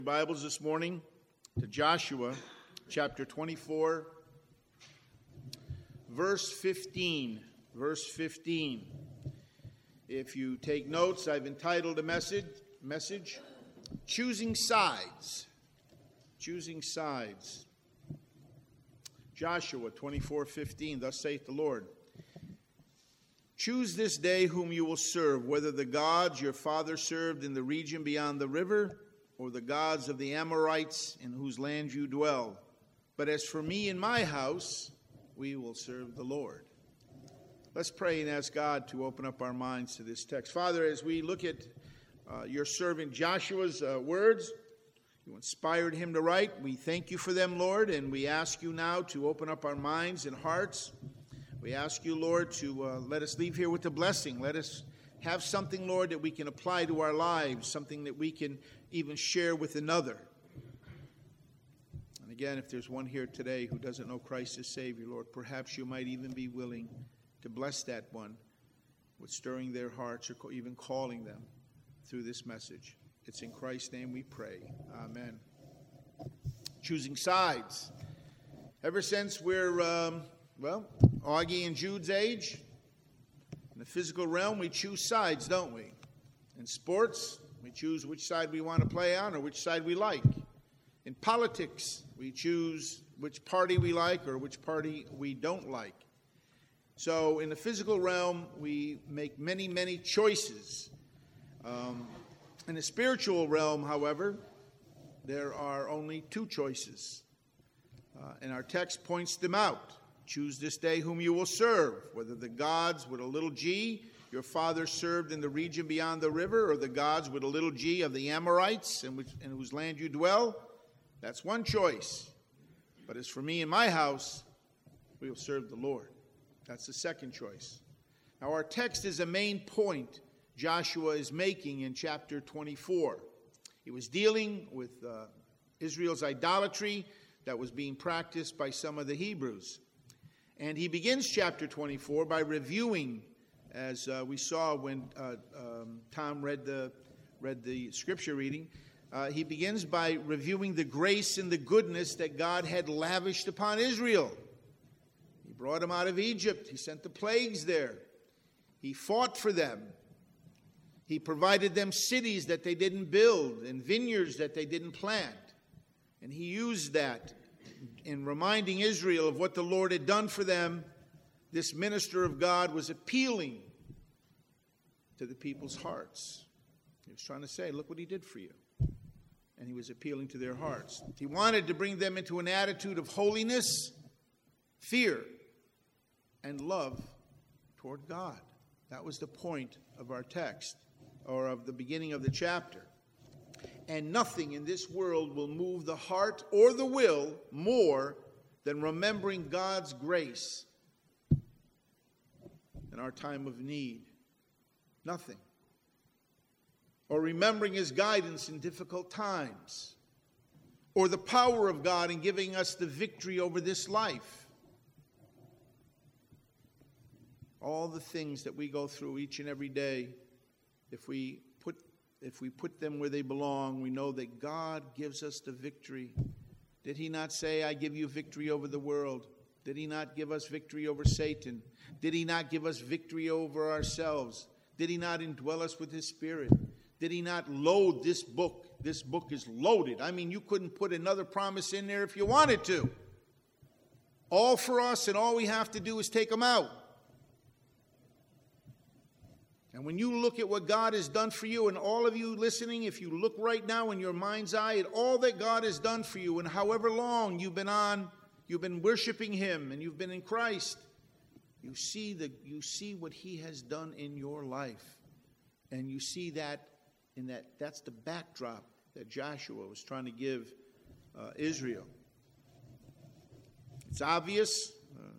Bibles this morning to Joshua chapter 24, verse 15. Verse 15. If you take notes, I've entitled a message, Choosing Sides. Choosing Sides. Joshua 24:15. Thus saith the Lord. Choose this day whom you will serve, whether the gods your father served in the region beyond the river, or the gods of the Amorites in whose land you dwell. But as for me and my house, we will serve the Lord. Let's pray and ask God to open up our minds to this text. Father, as we look at your servant Joshua's words, you inspired him to write. We thank you for them, Lord, and we ask you now to open up our minds and hearts. We ask you, Lord, to let us leave here with a blessing. Let us have something, Lord, that we can apply to our lives, something that we can even share with another. And again, if there's one here today who doesn't know Christ as Savior, Lord, perhaps you might even be willing to bless that one with stirring their hearts or even calling them through this message. It's in Christ's name we pray. Amen. Choosing sides. Ever since we're, Augie and Jude's age, in the physical realm, we choose sides, don't we? In sports, we choose which side we want to play on or which side we like. In politics, we choose which party we like or which party we don't like. So in the physical realm, we make many, many choices. In the spiritual realm, however, there are only two choices. And our text points them out. Choose this day whom you will serve, whether the gods with a little g your father served in the region beyond the river, or the gods with a little g of the Amorites in whose land you dwell. That's one choice. But as for me and my house, we will serve the Lord. That's the second choice. Now our text is a main point Joshua is making in chapter 24. He was dealing with Israel's idolatry that was being practiced by some of the Hebrews. And he begins chapter 24 by reviewing, as we saw when Tom read the scripture reading, he begins by reviewing the grace and the goodness that God had lavished upon Israel. He brought them out of Egypt. He sent the plagues there. He fought for them. He provided them cities that they didn't build and vineyards that they didn't plant. And he used that in reminding Israel of what the Lord had done for them. This minister of God was appealing to the people's hearts. He was trying to say, look what he did for you. And he was appealing to their hearts. He wanted to bring them into an attitude of holiness, fear, and love toward God. That was the point of our text, or of the beginning of the chapter. And nothing in this world will move the heart or the will more than remembering God's grace in our time of need. Nothing. Or remembering his guidance in difficult times. Or the power of God in giving us the victory over this life. All the things that we go through each and every day, if we put them where they belong, we know that God gives us the victory. Did he not say, I give you victory over the world? Did he not give us victory over Satan? Did he not give us victory over ourselves? Did he not indwell us with his Spirit? Did he not load this book? This book is loaded. I mean, you couldn't put another promise in there if you wanted to. All for us, and all we have to do is take them out. And when you look at what God has done for you, and all of you listening, if you look right now in your mind's eye at all that God has done for you, and however long you've been worshiping him, and you've been in Christ, you see what he has done in your life. And you see that's the backdrop that Joshua was trying to give Israel. It's obvious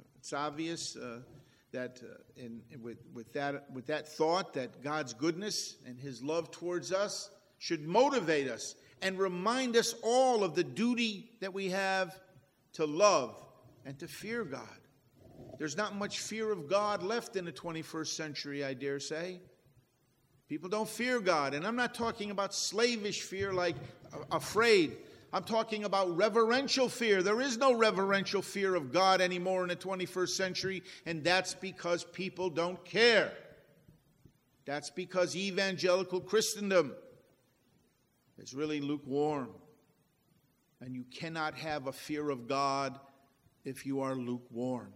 that with that thought that God's goodness and his love towards us should motivate us and remind us all of the duty that we have to love and to fear God. There's not much fear of God left in the 21st century, I dare say. People don't fear God. And I'm not talking about slavish fear like afraid. I'm talking about reverential fear. There is no reverential fear of God anymore in the 21st century, and that's because people don't care. That's because evangelical Christendom is really lukewarm. And you cannot have a fear of God if you are lukewarm.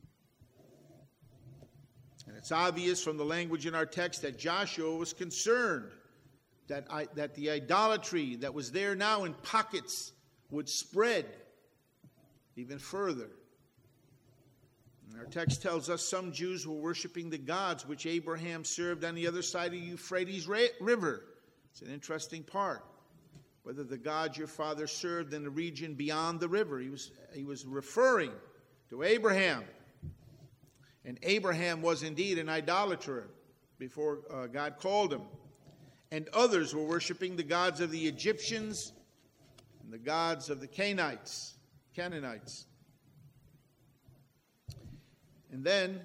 And it's obvious from the language in our text that Joshua was concerned that the idolatry that was there now in pockets would spread even further. And our text tells us some Jews were worshiping the gods which Abraham served on the other side of the Euphrates River. It's an interesting part. Whether the gods your father served in the region beyond the river. He was referring to Abraham. And Abraham was indeed an idolater before God called him. And others were worshiping the gods of the Egyptians and the gods of the Canaanites. And then,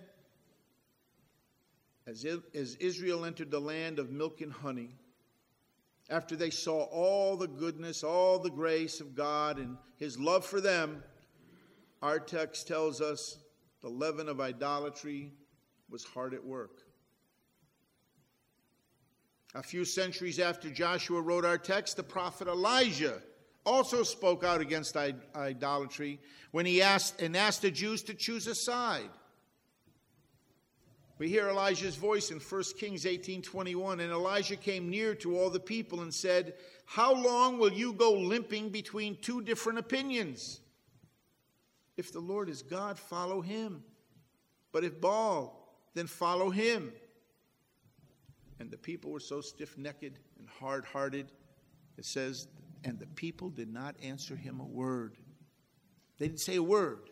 as Israel entered the land of milk and honey, after they saw all the goodness, all the grace of God and his love for them, our text tells us the leaven of idolatry was hard at work. A few centuries after Joshua wrote our text, the prophet Elijah also spoke out against idolatry when he asked the Jews to choose a side. We hear Elijah's voice in 1 Kings 18:21, and Elijah came near to all the people and said, "How long will you go limping between two different opinions? If the Lord is God, follow him. But if Baal, then follow him." And the people were so stiff-necked and hard-hearted, it says, and the people did not answer him a word. They didn't say a word.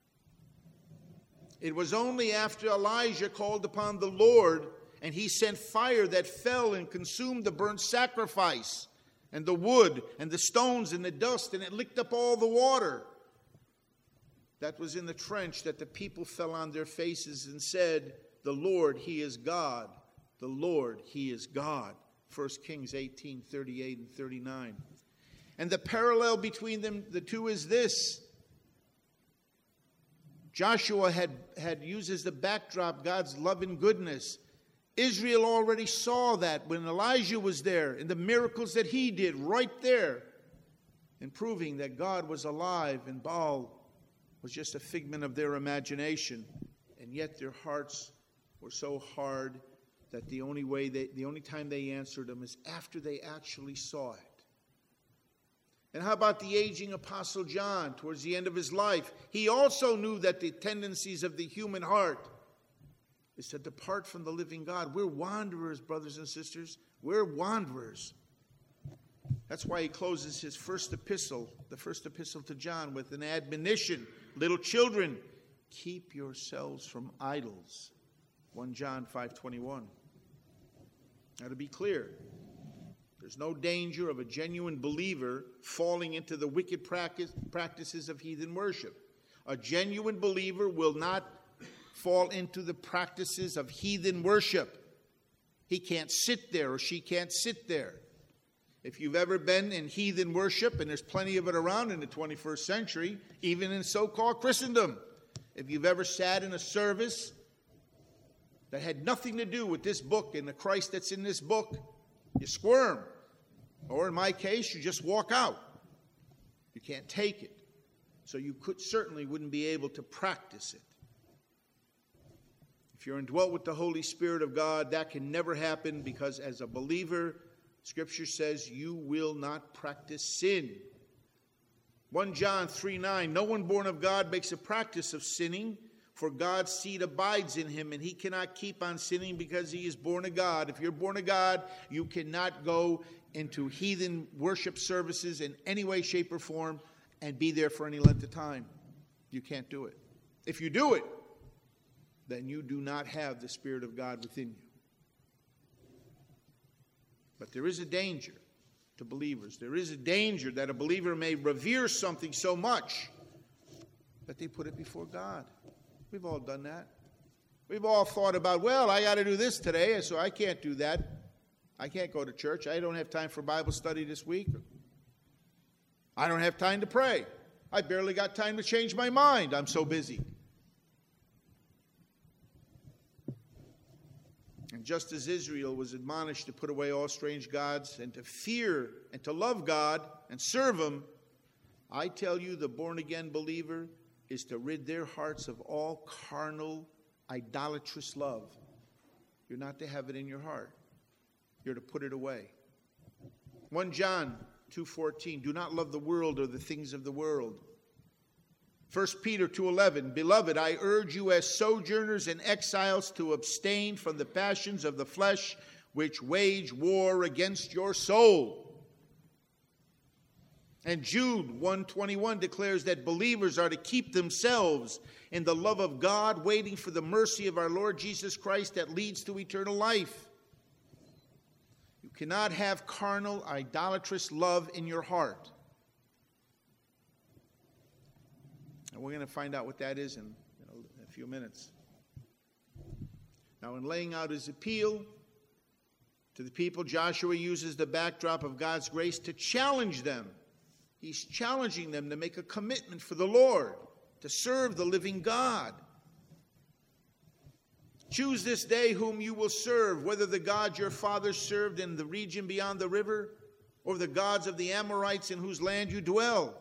It was only after Elijah called upon the Lord and he sent fire that fell and consumed the burnt sacrifice and the wood and the stones and the dust, and it licked up all the water. That was in the trench that the people fell on their faces and said, "The Lord, he is God. The Lord, he is God." 1 Kings 18:38 and 39. And the parallel between the two is this. Joshua had used as the backdrop God's love and goodness. Israel already saw that when Elijah was there and the miracles that he did right there, in proving that God was alive and Baal was just a figment of their imagination. And yet their hearts were so hard that the only time they answered him is after they actually saw it. And how about the aging Apostle John towards the end of his life? He also knew that the tendencies of the human heart is to depart from the living God. We're wanderers, brothers and sisters. We're wanderers. That's why he closes his first epistle, the first epistle to John, with an admonition. Little children, keep yourselves from idols. 1 John 5:21. Now, to be clear, there's no danger of a genuine believer falling into the wicked practices of heathen worship. A genuine believer will not fall into the practices of heathen worship. He can't sit there or she can't sit there. If you've ever been in heathen worship, and there's plenty of it around in the 21st century, even in so-called Christendom, if you've ever sat in a service that had nothing to do with this book and the Christ that's in this book, you squirm. Or in my case, you just walk out. You can't take it. So you certainly wouldn't be able to practice it. If you're indwelt with the Holy Spirit of God, that can never happen, because as a believer, Scripture says you will not practice sin. 1 John 3:9, no one born of God makes a practice of sinning, for God's seed abides in him, and he cannot keep on sinning because he is born of God. If you're born of God, you cannot go into heathen worship services in any way, shape, or form and be there for any length of time. You can't do it. If you do it, then you do not have the Spirit of God within you. But there is a danger to believers. There is a danger that a believer may revere something so much that they put it before God. We've all done that. We've all thought about, well, I got to do this today, so I can't do that. I can't go to church. I don't have time for Bible study this week. I don't have time to pray. I barely got time to change my mind. I'm so busy. And just as Israel was admonished to put away all strange gods and to fear and to love God and serve Him, I tell you, the born-again believer is to rid their hearts of all carnal, idolatrous love. You're not to have it in your heart. You're to put it away. 1 John 2:14, do not love the world or the things of the world. 1 Peter 2:11, beloved, I urge you as sojourners and exiles to abstain from the passions of the flesh which wage war against your soul. And Jude 1:21 declares that believers are to keep themselves in the love of God, waiting for the mercy of our Lord Jesus Christ that leads to eternal life. You cannot have carnal, idolatrous love in your heart. And we're going to find out what that is in a few minutes. Now, in laying out his appeal to the people, Joshua uses the backdrop of God's grace to challenge them. He's challenging them to make a commitment for the Lord, to serve the living God. Choose this day whom you will serve, whether the God your fathers served in the region beyond the river, or the gods of the Amorites in whose land you dwell.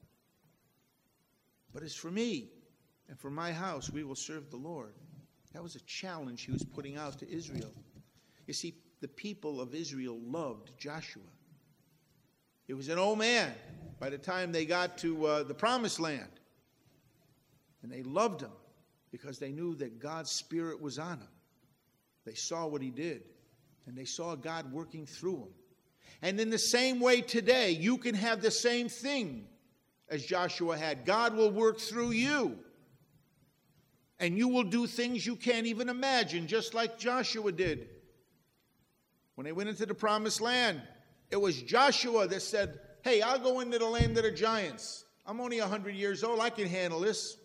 But as for me and for my house, we will serve the Lord. That was a challenge he was putting out to Israel. You see, the people of Israel loved Joshua. He was an old man by the time they got to the Promised Land. And they loved him because they knew that God's Spirit was on him. They saw what he did, and they saw God working through him. And in the same way today, you can have the same thing as Joshua had. God will work through you. And you will do things you can't even imagine, just like Joshua did. When they went into the Promised Land, it was Joshua that said, hey, I'll go into the land of the giants. I'm only 100 years old. I can handle this.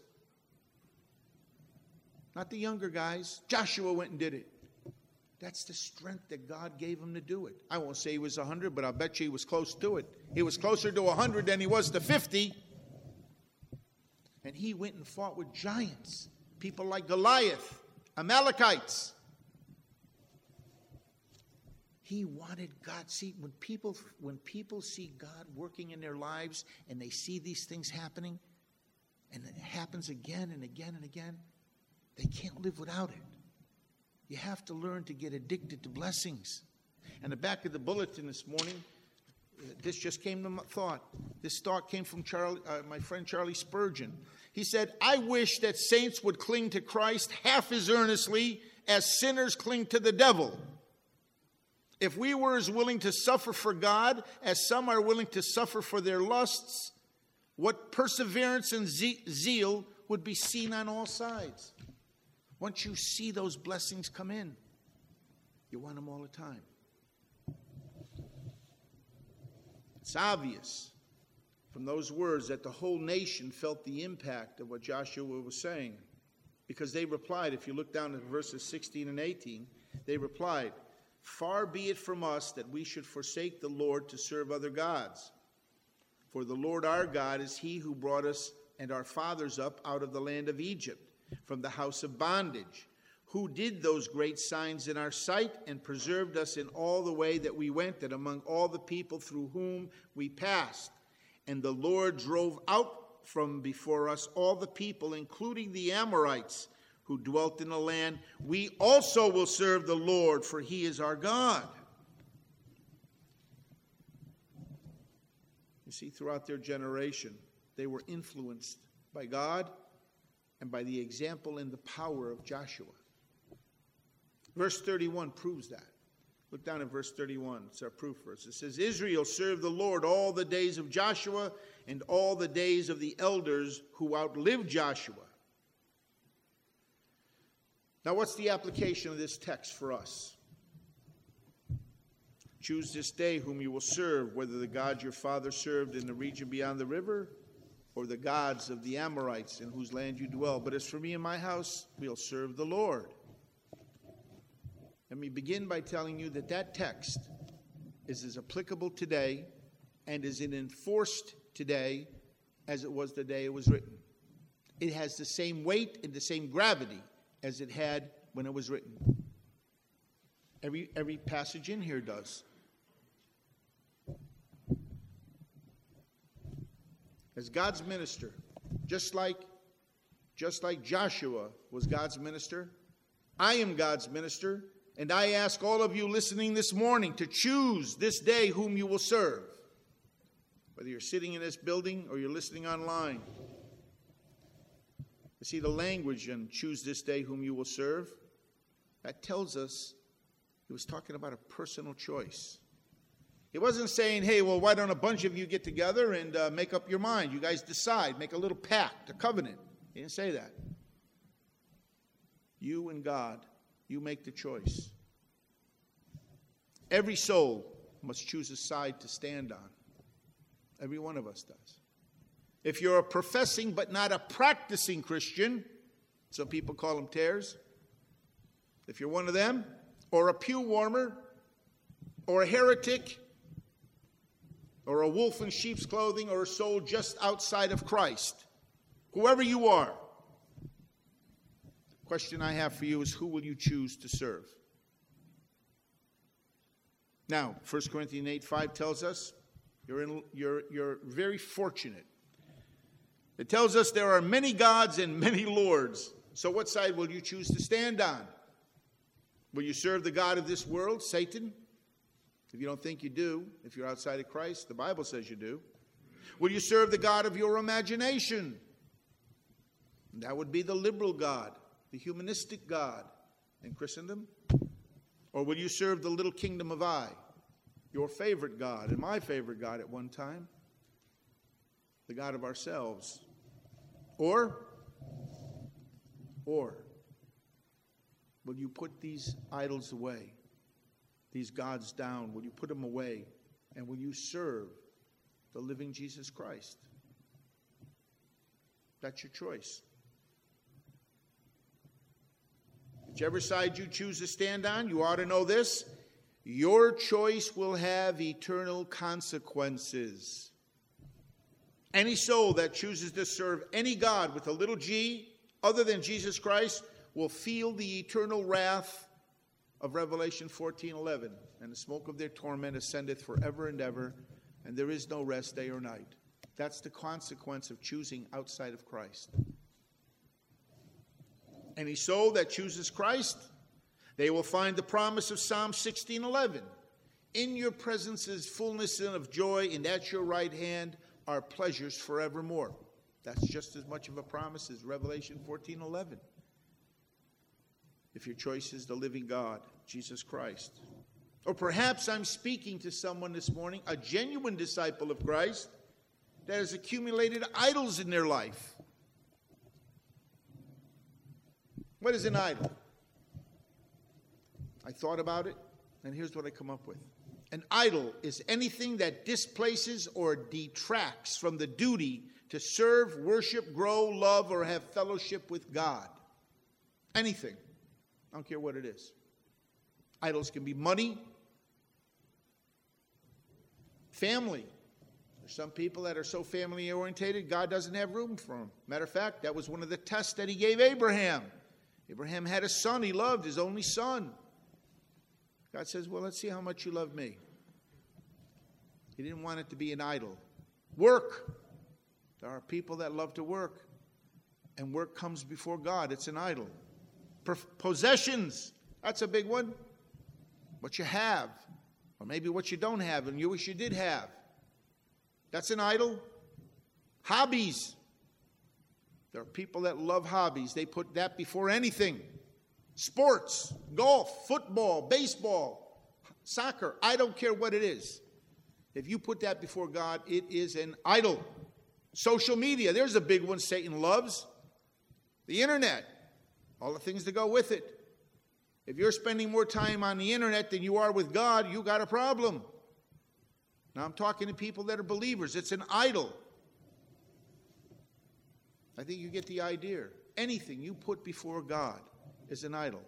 Not the younger guys. Joshua went and did it. That's the strength that God gave him to do it. I won't say he was 100, but I'll bet you he was close to it. He was closer to 100 than he was to 50. And he went and fought with giants. People like Goliath, Amalekites. He wanted God. See, when people see God working in their lives and they see these things happening, and it happens again and again and again, they can't live without it. You have to learn to get addicted to blessings. And the back of the bulletin this morning, this just came to my thought. This thought came from my friend Charlie Spurgeon. He said, I wish that saints would cling to Christ half as earnestly as sinners cling to the devil. If we were as willing to suffer for God as some are willing to suffer for their lusts, what perseverance and zeal would be seen on all sides. Once you see those blessings come in, you want them all the time. It's obvious from those words that the whole nation felt the impact of what Joshua was saying. Because they replied, if you look down at verses 16 and 18, they replied, far be it from us that we should forsake the Lord to serve other gods. For the Lord our God is he who brought us and our fathers up out of the land of Egypt, from the house of bondage, who did those great signs in our sight and preserved us in all the way that we went, and among all the people through whom we passed. And the Lord drove out from before us all the people, including the Amorites, who dwelt in the land. We also will serve the Lord, for he is our God. You see, throughout their generation, they were influenced by God and by the example and the power of Joshua. Verse 31 proves that. Look down at verse 31. It's our proof verse. It says, Israel served the Lord all the days of Joshua and all the days of the elders who outlived Joshua. Now, what's the application of this text for us? Choose this day whom you will serve, whether the God your father served in the region beyond the river, or the gods of the Amorites in whose land you dwell. But as for me and my house, we'll serve the Lord. Let me begin by telling you that text is as applicable today and is enforced today as it was the day it was written. It has the same weight and the same gravity as it had when it was written. Every passage in here does. As God's minister, just like Joshua was God's minister, I am God's minister, and I ask all of you listening this morning to choose this day whom you will serve. Whether you're sitting in this building or you're listening online. You see the language in choose this day whom you will serve? That tells us he was talking about a personal choice. He wasn't saying, hey, well, why don't a bunch of you get together and make up your mind? You guys decide, make a little pact, a covenant. He didn't say that. You and God, you make the choice. Every soul must choose a side to stand on. Every one of us does. If you're a professing but not a practicing Christian, some people call them tares. If you're one of them, or a pew warmer, or a heretic, or a wolf in sheep's clothing, or a soul just outside of Christ, whoever you are, the question I have for you is, who will you choose to serve? Now, 1 Corinthians 8:5 tells us you're very fortunate. It tells us there are many gods and many lords. So what side will you choose to stand on? Will you serve the god of this world, Satan? If you don't think you do, if you're outside of Christ, the Bible says you do. Will you serve the god of your imagination? That would be the liberal god, the humanistic god in Christendom. Or will you serve the little kingdom of I, your favorite god and my favorite god at one time, the god of ourselves? Or will you put these idols away, these gods down? Will you put them away? And will you serve the living Jesus Christ? That's your choice. Whichever side you choose to stand on, you ought to know this: your choice will have eternal consequences. Any soul that chooses to serve any god with a little g other than Jesus Christ will feel the eternal wrath of Revelation 14:11. And the smoke of their torment ascendeth forever and ever, and there is no rest day or night. That's the consequence of choosing outside of Christ. Any soul that chooses Christ, they will find the promise of Psalm 16:11. In your presence is fullness of joy, and at your right hand are pleasures forevermore. That's just as much of a promise as Revelation 14:11. If your choice is the living God, Jesus Christ. Or perhaps I'm speaking to someone this morning, a genuine disciple of Christ, that has accumulated idols in their life. What is an idol? I thought about it, and here's what I come up with. An idol is anything that displaces or detracts from the duty to serve, worship, grow, love, or have fellowship with God. Anything. I don't care what it is. Idols can be money, family. There's some people that are so family orientated, God doesn't have room for them. Matter of fact, that was one of the tests that he gave Abraham. Abraham had a son he loved, his only son. God says, well, let's see how much you love me. He didn't want it to be an idol. Work. There are people that love to work, and work comes before God. It's an idol. Possessions. That's a big one. What you have, or maybe what you don't have and you wish you did have. That's an idol. Hobbies. There are people that love hobbies. They put that before anything. Sports, golf, football, baseball, soccer. I don't care what it is. If you put that before God, it is an idol. Social media. There's a big one Satan loves. The internet. All the things that go with it. If you're spending more time on the internet than you are with God, you got a problem. Now I'm talking to people that are believers. It's an idol. I think you get the idea. Anything you put before God is an idol.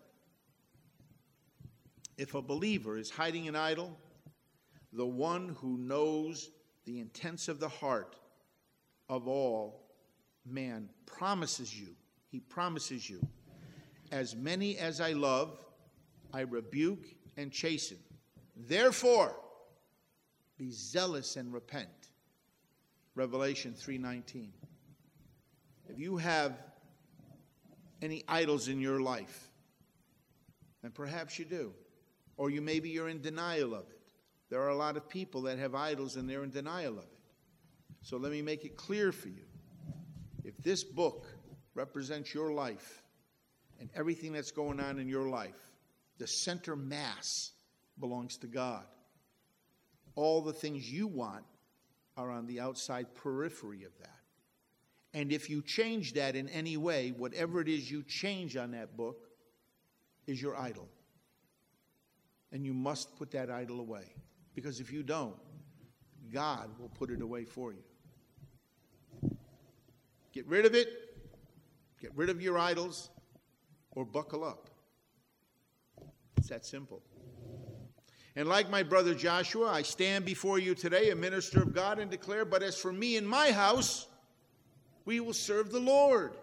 If a believer is hiding an idol, the one who knows the intents of the heart of all man promises you, he promises you, as many as I love, I rebuke and chasten. Therefore, be zealous and repent. Revelation 3:19. If you have any idols in your life, and perhaps you do, or maybe you're in denial of it. There are a lot of people that have idols and they're in denial of it. So let me make it clear for you. If this book represents your life and everything that's going on in your life, the center mass belongs to God. All the things you want are on the outside periphery of that. And if you change that in any way, whatever it is you change on that book is your idol. And you must put that idol away. Because if you don't, God will put it away for you. Get rid of it. Get rid of your idols. Or buckle up. It's that simple. And like my brother Joshua, I stand before you today, a minister of God, and declare, but as for me and my house, we will serve the Lord.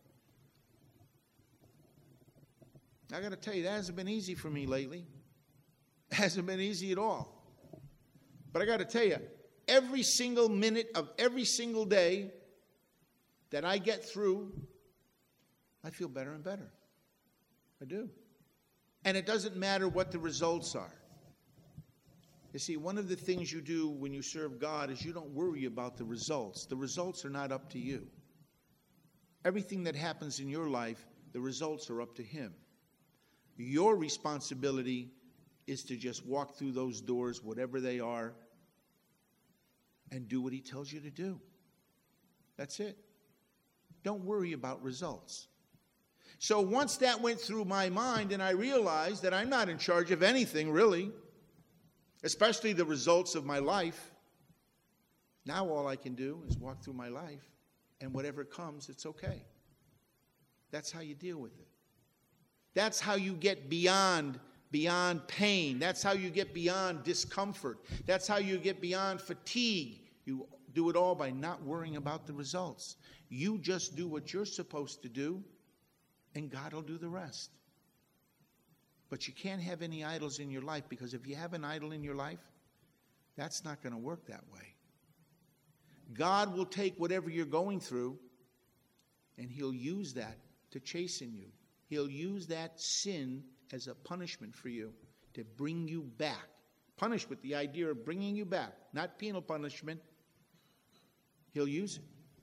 I got to tell you, that hasn't been easy for me lately. It hasn't been easy at all. But I got to tell you, every single minute of every single day that I get through, I feel better and better. I do. And it doesn't matter what the results are. You see, one of the things you do when you serve God is you don't worry about the results. The results are not up to you. Everything that happens in your life, the results are up to Him. Your responsibility is to just walk through those doors, whatever they are, and do what He tells you to do. That's it. Don't worry about results. So once that went through my mind and I realized that I'm not in charge of anything really, especially the results of my life, now all I can do is walk through my life, and whatever comes, it's okay. That's how you deal with it. That's how you get beyond pain. That's how you get beyond discomfort. That's how you get beyond fatigue. You do it all by not worrying about the results. You just do what you're supposed to do, and God will do the rest. But you can't have any idols in your life, because if you have an idol in your life, that's not going to work that way. God will take whatever you're going through, and He'll use that to chasten you. He'll use that sin as a punishment for you, to bring you back. Punish with the idea of bringing you back, not penal punishment. He'll use it.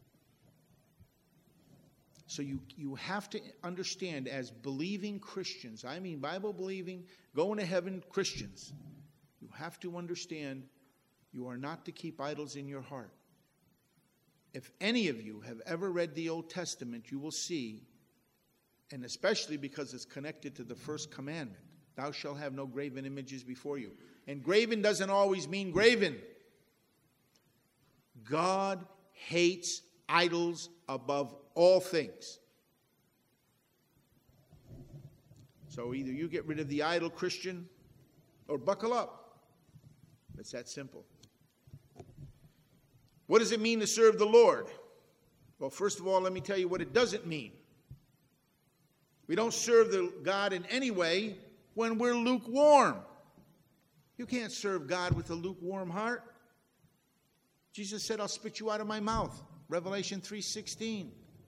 So you have to understand, as believing Christians, I mean Bible-believing, going to heaven Christians, you have to understand you are not to keep idols in your heart. If any of you have ever read the Old Testament, you will see, and especially because it's connected to the first commandment, thou shalt have no graven images before you. And graven doesn't always mean graven. God hates idols above all things. So either you get rid of the idol, Christian, or buckle up. It's that simple. What does it mean to serve the Lord? Well, first of all, let me tell you what it doesn't mean. We don't serve the God in any way when we're lukewarm. You can't serve God with a lukewarm heart. Jesus said, I'll spit you out of my mouth. Revelation 3:16.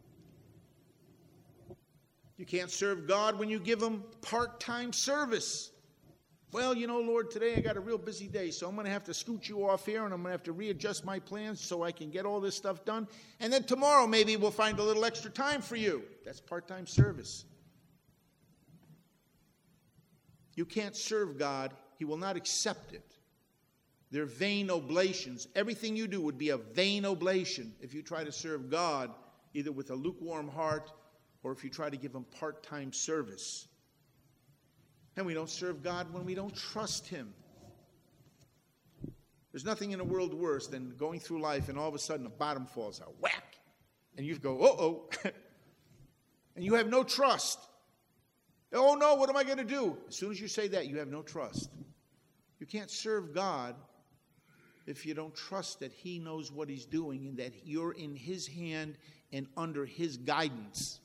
You can't serve God when you give Him part-time service. Well, you know, Lord, today I got a real busy day, so I'm going to have to scoot you off here, and I'm going to have to readjust my plans so I can get all this stuff done. And then tomorrow maybe we'll find a little extra time for you. That's part-time service. You can't serve God. He will not accept it. They're vain oblations. Everything you do would be a vain oblation if you try to serve God either with a lukewarm heart or if you try to give Him part-time service. And we don't serve God when we don't trust Him. There's nothing in the world worse than going through life and all of a sudden the bottom falls out. Whack! And you go, uh-oh. And you have no trust. Oh no, what am I going to do? As soon as you say that, you have no trust. You can't serve God if you don't trust that he knows what he's doing and that you're in his hand and under his guidance.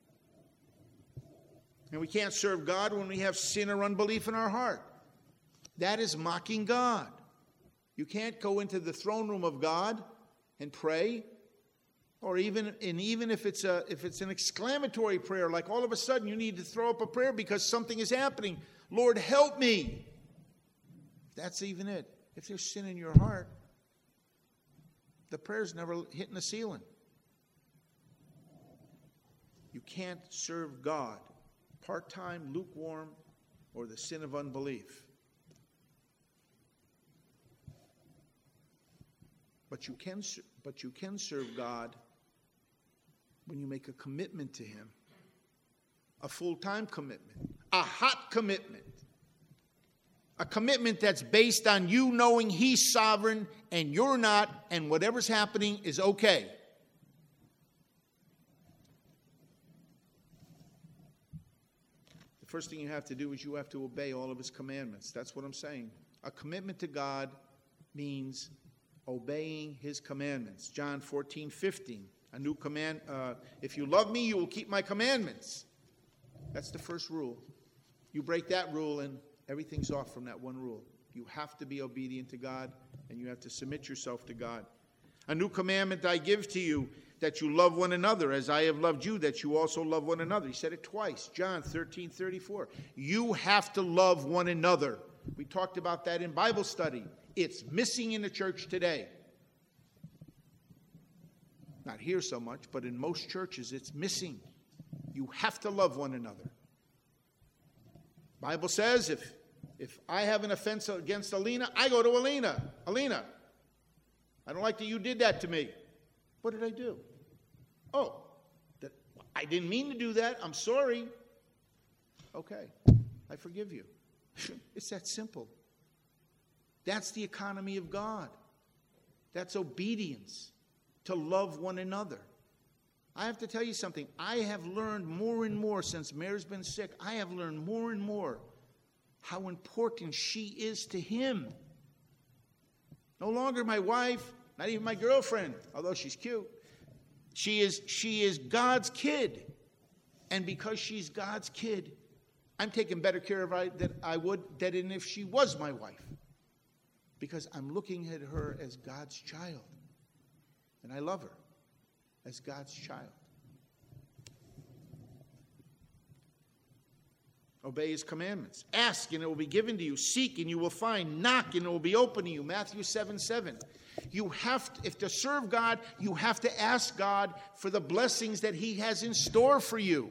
And we can't serve God when we have sin or unbelief in our heart. That is mocking God. You can't go into the throne room of God and pray, or even if it's an exclamatory prayer, like all of a sudden you need to throw up a prayer because something is happening. Lord, help me. That's even it. If there's sin in your heart, the prayer's never hitting the ceiling. You can't serve God part-time, lukewarm, or the sin of unbelief. But you can serve God when you make a commitment to him, a full-time commitment, a hot commitment, a commitment that's based on you knowing he's sovereign and you're not, and whatever's happening is okay. The first thing you have to do is you have to obey all of his commandments. That's what I'm saying. A commitment to God means obeying his commandments. John 14:15, a new command. If you love me, you will keep my commandments. That's the first rule. You break that rule and everything's off from that one rule. You have to be obedient to God and you have to submit yourself to God. A new commandment I give to you, that you love one another as I have loved you, that you also love one another. He said it twice. John 13:34. You have to love one another. We talked about that in Bible study. It's missing in the church today. Not here so much, but in most churches it's missing. You have to love one another. Bible says if I have an offense against Alina, I go to Alina. Alina, I don't like that you did that to me. What did I do? Oh, I didn't mean to do that. I'm sorry. Okay, I forgive you. It's that simple. That's the economy of God. That's obedience, to love one another. I have to tell you something. I have learned more and more since Mary's been sick. I have learned more and more how important she is to him. No longer my wife, not even my girlfriend, although she's cute. She is God's kid. And because she's God's kid, I'm taking better care of her than I would than if she was my wife. Because I'm looking at her as God's child. And I love her as God's child. Obey his commandments. Ask and it will be given to you. Seek and you will find. Knock and it will be open to you. Matthew 7:7. You have to, if to serve God, you have to ask God for the blessings that he has in store for you.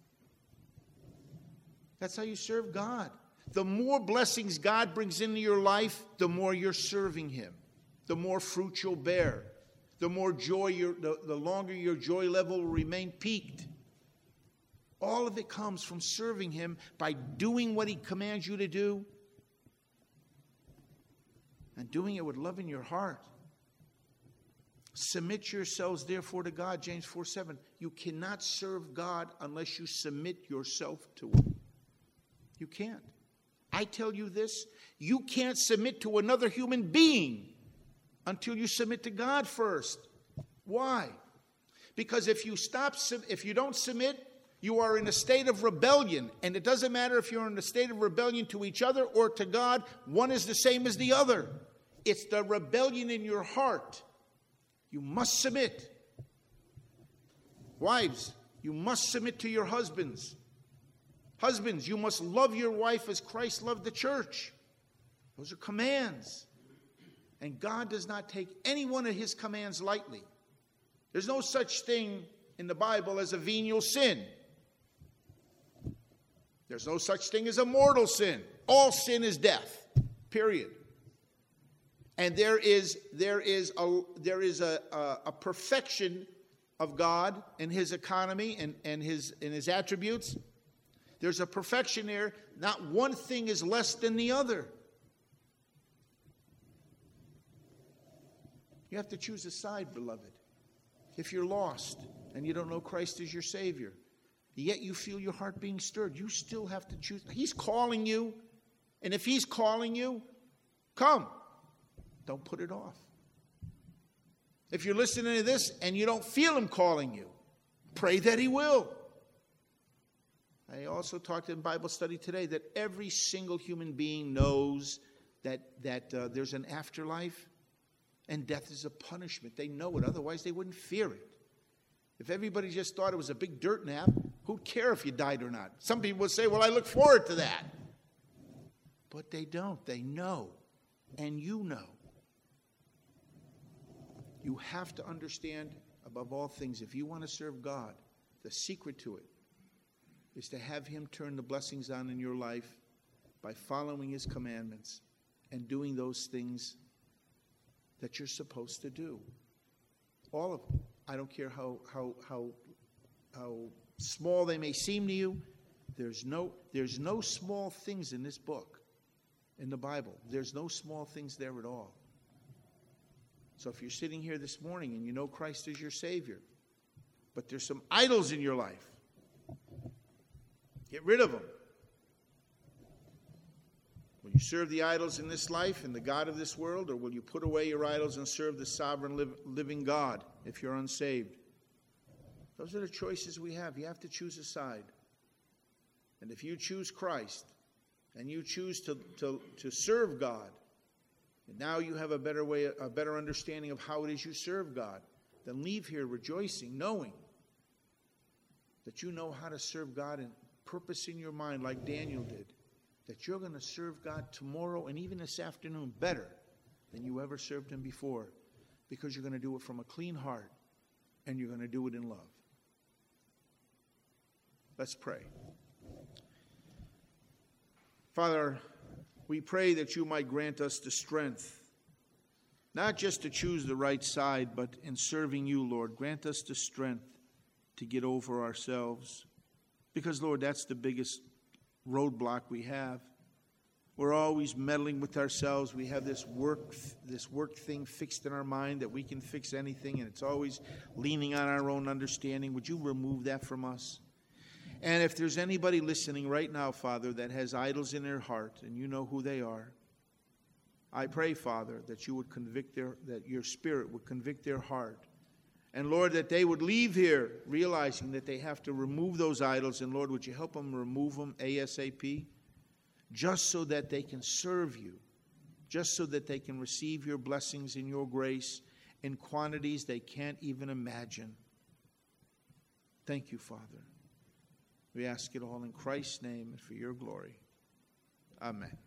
That's how you serve God. The more blessings God brings into your life, the more you're serving him. The more fruit you'll bear. The more joy, the longer your joy level will remain peaked. All of it comes from serving him by doing what he commands you to do and doing it with love in your heart. Submit yourselves therefore to God, James 4:7. You cannot serve God unless you submit yourself to him. You can't. I tell you this, you can't submit to another human being until you submit to God first. Why? Because if you don't submit, you are in a state of rebellion. And it doesn't matter if you're in a state of rebellion to each other or to God. One is the same as the other. It's the rebellion in your heart. You must submit. Wives, you must submit to your husbands. Husbands, you must love your wife as Christ loved the church. Those are commands. And God does not take any one of his commands lightly. There's no such thing in the Bible as a venial sin. There's no such thing as a mortal sin. All sin is death. Period. And there is a perfection of God and his economy and his attributes. There's a perfection there. Not one thing is less than the other. You have to choose a side, beloved. If you're lost and you don't know Christ as your Savior, yet you feel your heart being stirred, you still have to choose. He's calling you. And if he's calling you, come. Don't put it off. If you're listening to this and you don't feel him calling you, pray that he will. I also talked in Bible study today that every single human being knows that there's an afterlife and death is a punishment. They know it, otherwise they wouldn't fear it. If everybody just thought it was a big dirt nap, who'd care if you died or not? Some people would say, well, I look forward to that. But they don't. They know. And you know. You have to understand, above all things, if you want to serve God, the secret to it is to have him turn the blessings on in your life by following his commandments and doing those things that you're supposed to do. All of them. I don't care how small they may seem to you. There's no small things in this book, in the Bible. There's no small things there at all. So if you're sitting here this morning and you know Christ is your Savior, but there's some idols in your life, get rid of them. Will you serve the idols in this life and the God of this world, or will you put away your idols and serve the sovereign living God if you're unsaved? Those are the choices we have. You have to choose a side. And if you choose Christ and you choose to serve God, and now you have a better understanding of how it is you serve God, then leave here rejoicing, knowing that you know how to serve God and purpose in your mind like Daniel did, that you're going to serve God tomorrow and even this afternoon better than you ever served him before, because you're going to do it from a clean heart and you're going to do it in love. Let's pray. Father, we pray that you might grant us the strength, not just to choose the right side, but in serving you, Lord, grant us the strength to get over ourselves. Because, Lord, that's the biggest roadblock we have. We're always meddling with ourselves. We have this work thing fixed in our mind that we can fix anything, and it's always leaning on our own understanding. Would you remove that from us? And if there's anybody listening right now, Father, that has idols in their heart, and you know who they are, I pray, Father, that you would that your Spirit would convict their heart. And Lord, that they would leave here realizing that they have to remove those idols. And Lord, would you help them remove them ASAP? Just so that they can serve you. Just so that they can receive your blessings and your grace in quantities they can't even imagine. Thank you, Father. We ask it all in Christ's name and for your glory. Amen.